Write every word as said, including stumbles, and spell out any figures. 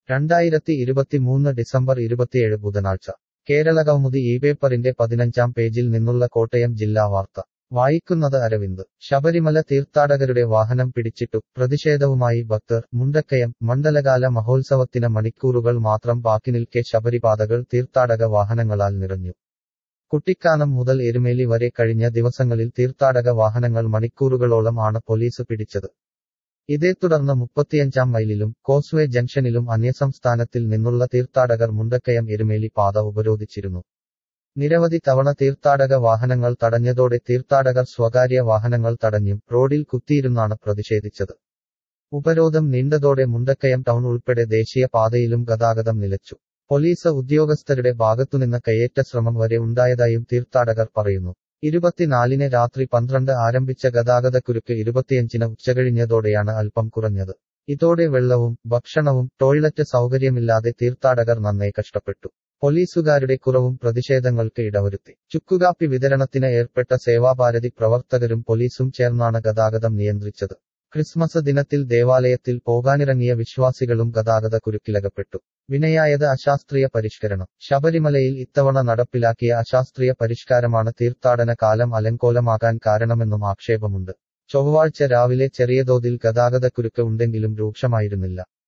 രണ്ടായിരത്തി ഇരുപത്തിമൂന്ന് ഡിസംബർ ഇരുപത്തിയേഴ് ബുധനാഴ്ച കേരളകൗമുദി ഈ പേപ്പറിന്റെ പതിനഞ്ചാം പേജിൽ നിന്നുള്ള കോട്ടയം ജില്ലാ വാർത്ത വായിക്കുന്നത് അരവിന്ദ്. ശബരിമല തീർത്ഥാടകരുടെ വാഹനം പിടിച്ചിട്ടു, പ്രതിഷേധവുമായി ഭക്തർ. മുണ്ടക്കയം മണ്ഡലകാല മഹോത്സവത്തിന് മണിക്കൂറുകൾ മാത്രം ബാക്കിനിൽക്കെ ശബരിപാതകൾ തീർത്ഥാടക വാഹനങ്ങളാൽ നിറഞ്ഞു. കുട്ടിക്കാനം മുതൽ എരുമേലി വരെ കഴിഞ്ഞ ദിവസങ്ങളിൽ തീർത്ഥാടക വാഹനങ്ങൾ മണിക്കൂറുകളോളം ആണ് പോലീസ് പിടിച്ചത്. ഇതേ തുടർന്ന് മുപ്പത്തിയഞ്ചാം മൈലിലും കോസ്വേ ജംഗ്ഷനിലും അന്യസംസ്ഥാനത്തിൽ നിന്നുള്ള തീർത്ഥാടകർ മുണ്ടക്കയം എരുമേലി പാത ഉപരോധിച്ചിരുന്നു. നിരവധി തവണ തീർത്ഥാടക വാഹനങ്ങൾ തടഞ്ഞതോടെ തീർത്ഥാടകർ സ്വകാര്യ വാഹനങ്ങൾ തടഞ്ഞും റോഡിൽ കുത്തിയിരുന്നാണ് പ്രതിഷേധിച്ചത്. ഉപരോധം നീണ്ടതോടെ മുണ്ടക്കയം ടൗൺ ഉൾപ്പെടെ ദേശീയ പാതയിലും ഗതാഗതം നിലച്ചു. പോലീസ് ഉദ്യോഗസ്ഥരുടെ ഭാഗത്തുനിന്ന് കയ്യേറ്റ ശ്രമം വരെ ഉണ്ടായതായും തീർത്ഥാടകർ പറയുന്നു. ഇരുപത്തിനാലിന് രാത്രി പന്ത്രണ്ട് ആരംഭിച്ച ഗതാഗതക്കുരുക്ക് ഇരുപത്തിയഞ്ചിന് ഉച്ചകഴിഞ്ഞതോടെയാണ് അല്പം കുറഞ്ഞത്. ഇതോടെ വെള്ളവും ഭക്ഷണവും ടോയ്ലറ്റ് സൗകര്യമില്ലാതെ തീർത്ഥാടകർ നന്നേ കഷ്ടപ്പെട്ടു. പോലീസുകാരുടെ കുറവും പ്രതിഷേധങ്ങൾക്ക് ഇടവരുത്തി. ചുക്കുകാപ്പി വിതരണത്തിന് ഏർപ്പെട്ട സേവാഭാരതി പ്രവർത്തകരും പോലീസും ചേർന്നാണ് ഗതാഗതം നിയന്ത്രിച്ചത്. ക്രിസ്മസ് ദിനത്തിൽ ദേവാലയത്തിൽ പോകാനിറങ്ങിയ വിശ്വാസികളും ഗതാഗത കുരുക്കിലകപ്പെട്ടു. വിനയായത് അശാസ്ത്രീയ പരിഷ്കരണം. ശബരിമലയിൽ ഇത്തവണ നടപ്പിലാക്കിയ അശാസ്ത്രീയ പരിഷ്കാരമാണ് തീർത്ഥാടന കാലം അലങ്കോലമാകാൻ കാരണമെന്നും ആക്ഷേപമുണ്ട്. ചൊവ്വാഴ്ച രാവിലെ ചെറിയ തോതിൽ ഗതാഗതക്കുരുക്ക് ഉണ്ടെങ്കിലും രൂക്ഷമായിരുന്നില്ല.